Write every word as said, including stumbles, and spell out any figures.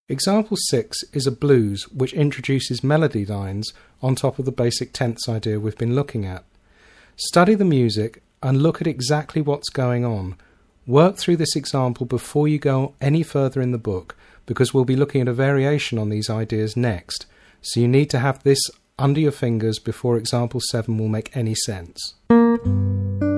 Example six is a blues which introduces melody lines on top of the basic tense idea we've been looking at. Study the music and look at exactly what's going on. Work through this example before you go any further in the book, because we'll be looking at a variation on these ideas next, so you need to have this under your fingers before example seven will make any sense.